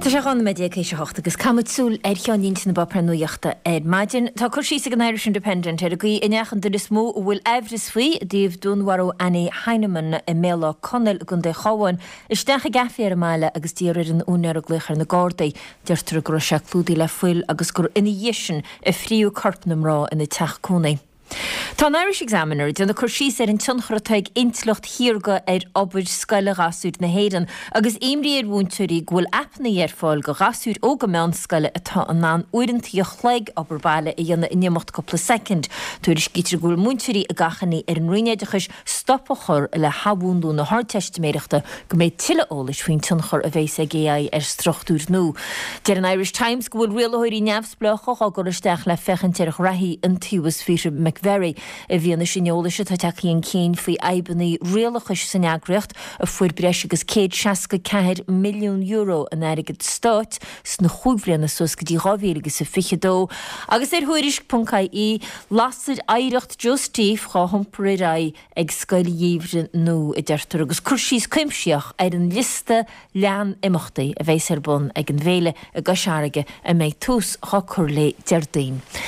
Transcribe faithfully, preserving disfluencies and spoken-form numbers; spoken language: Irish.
Tá sé gan media cé se hocht agus camúil ar cheanín na bapra nuoachta ar maidin. Tá chusí an Irish Independent ar a go inechan de is mó bhfuil ehris faoi díobh dúnharú Annie Heinemann i méla Connell gon de chaáin is decha gafiar a meile agus díir an únar a gluchar na Gardaí deirtar gur se clúdaí le fuil agus gur ina dhisin i fríú carpnam rá ina teachcónaí. Tá an Irish Examiner duna chuirsí ar an tionchrateig intlucht hiorga ar obair scoile gasúd na héan agus imrí ar bhúntúirí ghfuil apna ar fáil go gasúd ó go meán scoile atá an ná uirintaí a chleig obair baile i dhéanana inimocht coppla second tuairis gítar ghfuil múntúirí a gachaní ar an roinéidechas stoppa chur le habúnú na háirteisteméireachta go méid tiile ólis faoin tionchar a bhééis a géa ar struchtúr nó. Dear an Irish Times go bhfuil rialairí neamhsbleach á gur isteach le fechanteach rahí an tíwas fíre McVerry a bhíonna sinolaise tá takeíon cén faoi aibannaí rialachas san eagracht a fuair breis agus céad seasca ceithir milliún euro an airigid stáit sna chuimhblianna sus go dtí rábhír agus sa fichadó. Agus ar thuairis.í lasad éireacht justíh chá thumpóir ag scoil dhíomhre nó i deirtar agus cursís cuimseach ar an lista lean imachtaí a bhééis ar bun ag an bhéile a gaisearige a méid tús chá chur le deardaoin.